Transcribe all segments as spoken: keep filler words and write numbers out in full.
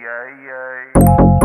ai, ai.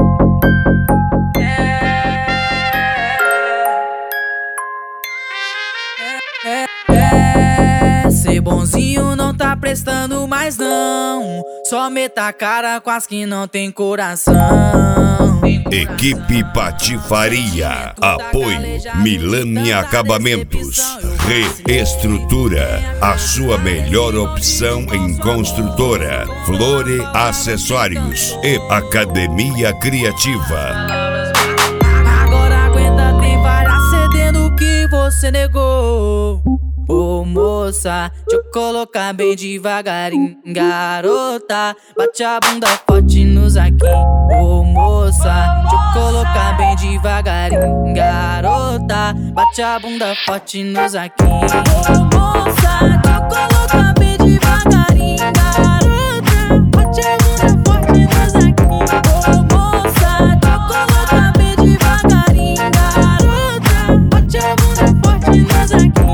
É, é, é, ser bonzinho não tá prestando mais não. Só meta a cara com as que não tem coração. Equipe Patifaria. Apoio Milani Acabamentos. Reestrutura. A sua melhor opção em construtora. Flore Acessórios e Academia Criativa. Agora aguenta, tem várias cedendo que você negou. Ô moça, deixa eu colocar bem devagarinho. Garota, bate a bunda forte nos aqui. Ô moça, deixa eu colocar bem devagarinho. Garota, bate a bunda forte nos aqui. Ô moça, deixa eu colocar bem devagarinho. Garota, bate a bunda forte nos aqui. Ô moça, deixa eu colocar bem devagarinho. Garota, bate a bunda forte nos aqui.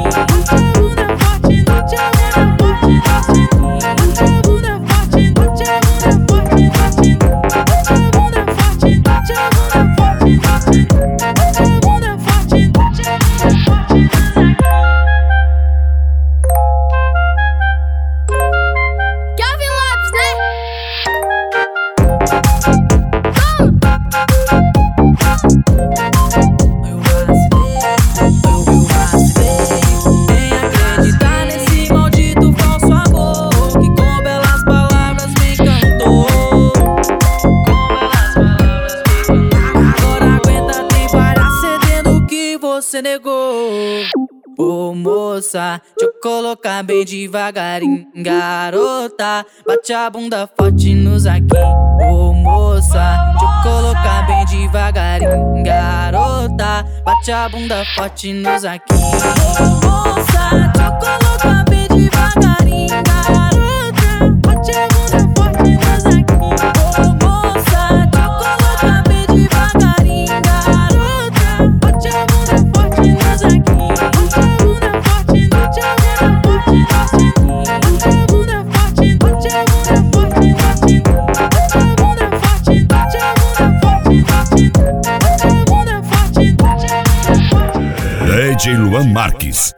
Você negou. Ô moça, deixa eu colocar bem devagarinho. Garota, bate a bunda forte nos aqui. Ô moça, deixa eu colocar bem devagarinho. Garota, bate a bunda forte nos aqui. Ô moça, deixa eu colocar bem devagarinho. Garota, bate a bunda forte nos aqui. Ô moça, deixa eu colocar bem devagarinho. Garota, bate a bunda forte nos aqui. D J Luan Marques.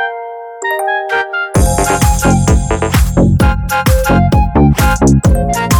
Ai, ai, ai.